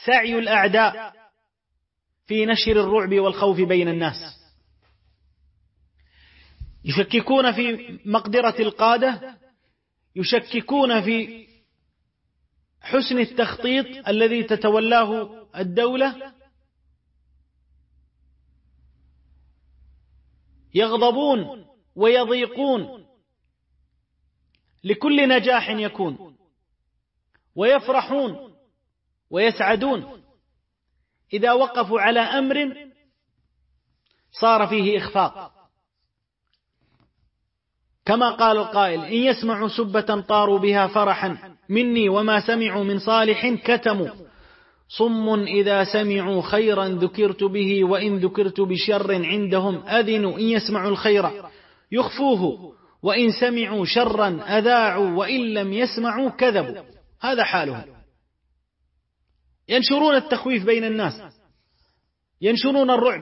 سعي الأعداء في نشر الرعب والخوف بين الناس، يشككون في مقدرة القادة، يشككون في حسن التخطيط الذي تتولاه الدولة، يغضبون ويضيقون لكل نجاح يكون، ويفرحون ويسعدون إذا وقفوا على أمر صار فيه إخفاق، كما قال القائل: إن يسمعوا سبة طاروا بها فرحا مني وما سمعوا من صالح كتموا، صم إذا سمعوا خيرا ذكرت به وإن ذكرت بشر عندهم أذنوا، إن يسمعوا الخير يخفوه وإن سمعوا شرا أذاعوا وإن لم يسمعوا كذبوا. هذا حالهم، ينشرون التخويف بين الناس، ينشرون الرعب،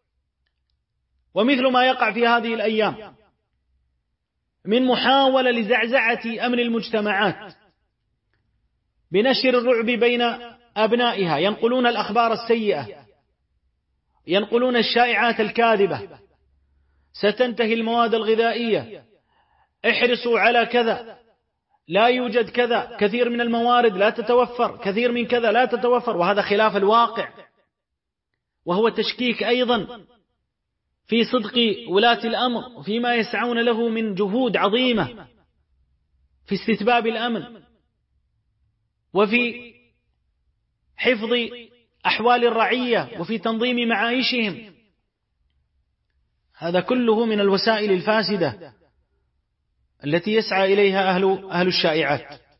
ومثل ما يقع في هذه الأيام من محاولة لزعزعة أمن المجتمعات بنشر الرعب بين أبنائها، ينقلون الأخبار السيئة، ينقلون الشائعات الكاذبة: ستنتهي المواد الغذائية، احرصوا على كذا، لا يوجد كذا، كثير من الموارد لا تتوفر، كثير من كذا لا تتوفر، وهذا خلاف الواقع، وهو تشكيك أيضا في صدق ولاة الأمر وفيما يسعون له من جهود عظيمة في استتباب الأمن وفي حفظ أحوال الرعية وفي تنظيم معايشهم. هذا كله من الوسائل الفاسدة التي يسعى إليها أهل الشائعات.